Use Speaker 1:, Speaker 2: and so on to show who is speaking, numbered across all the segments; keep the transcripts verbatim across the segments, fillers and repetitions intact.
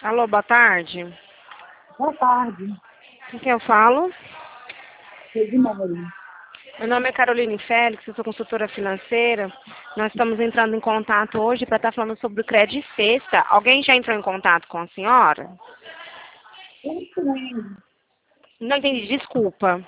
Speaker 1: Alô, boa tarde.
Speaker 2: Boa tarde,
Speaker 1: Com quem eu falo?
Speaker 2: Reginaldo.
Speaker 1: Meu nome é Caroline Félix, eu sou consultora financeira. Nós estamos entrando em contato hoje para estar falando sobre o crédito sexta. Alguém já entrou em contato com a senhora?
Speaker 2: Eu tenho.
Speaker 1: Não entendi, desculpa.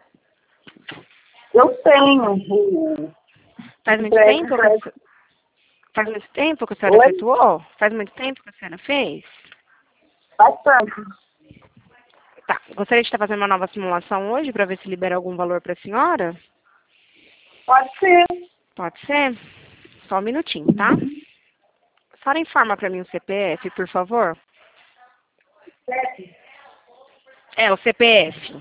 Speaker 2: Eu tenho o
Speaker 1: Faz muito
Speaker 2: crédito.
Speaker 1: tempo que a, se- faz muito tempo que a senhora
Speaker 2: Oi?
Speaker 1: efetuou? Faz muito tempo que a senhora fez?
Speaker 2: Bastante.
Speaker 1: Tá. Gostaria de estar fazendo uma nova simulação hoje para ver se libera algum valor para a senhora?
Speaker 2: Pode ser.
Speaker 1: Pode ser? Só um minutinho, tá? A senhora informa para mim o C P F, por favor?
Speaker 2: Sete,
Speaker 1: É, o C P F.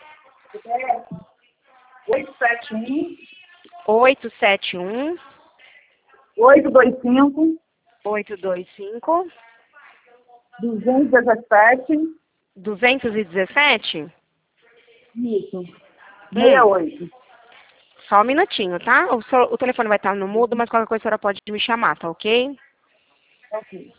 Speaker 2: oito sete um,
Speaker 1: oito sete um,
Speaker 2: oito dois cinco,
Speaker 1: oito dois cinco,
Speaker 2: duzentos e dezessete.
Speaker 1: duzentos e dezessete?
Speaker 2: Isso.
Speaker 1: Hum,
Speaker 2: sessenta e oito.
Speaker 1: só um minutinho, tá? O, seu- o telefone vai estar no mudo, mas qualquer coisa a senhora pode me chamar, tá ok?
Speaker 2: Ok.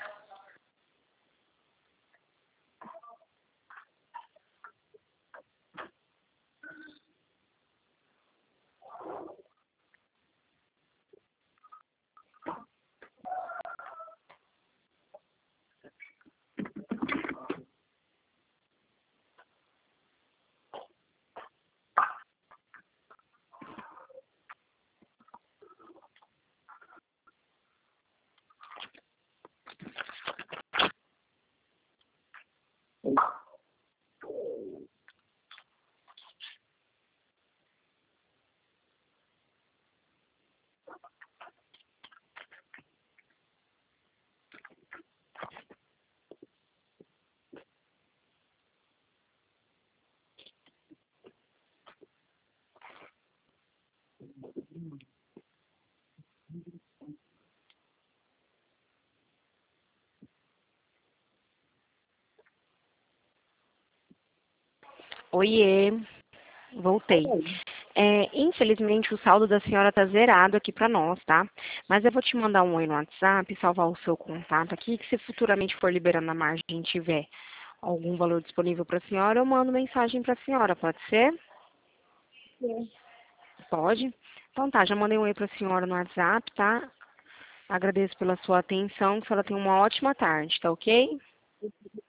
Speaker 1: Oiê, voltei. É, infelizmente o saldo da senhora tá zerado aqui pra nós, tá? Mas eu vou te mandar um oi no WhatsApp, salvar o seu contato aqui, que se futuramente for liberando a margem e tiver algum valor disponível pra senhora, eu mando mensagem pra senhora, pode ser?
Speaker 2: Sim.
Speaker 1: Pode? Então tá, já mandei um oi pra senhora no WhatsApp, tá? Agradeço pela sua atenção, que ela tenha uma ótima tarde, tá ok?